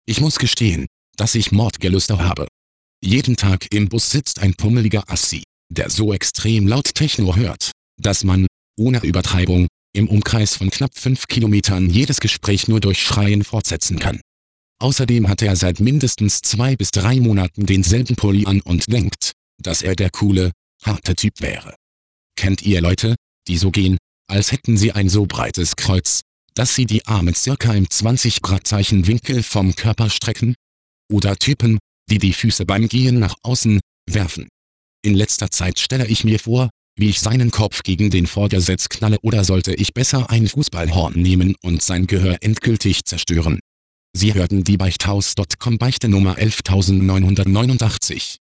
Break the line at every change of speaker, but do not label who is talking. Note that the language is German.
Ich muss gestehen, dass ich Mordgelüste habe. Jeden Tag im Bus sitzt ein pummeliger Assi, der so extrem laut Techno hört, dass man, ohne Übertreibung, im Umkreis von knapp 5 Kilometern jedes Gespräch nur durch Schreien fortsetzen kann. Außerdem hat er seit mindestens 2 bis 3 Monaten denselben Pulli an und denkt, dass er der coole, harte Typ wäre. Kennt ihr Leute, die so gehen, als hätten sie ein so breites Kreuz, dass sie die Arme circa im 20°-Zeichen Winkel vom Körper strecken? Oder Typen, die die Füße beim Gehen nach außen werfen? In letzter Zeit stelle ich mir vor, wie ich seinen Kopf gegen den Vordersitz knalle, oder sollte ich besser ein Fußballhorn nehmen und sein Gehör endgültig zerstören? Sie hörten die Beichthaus.com Beichte Nummer 11989.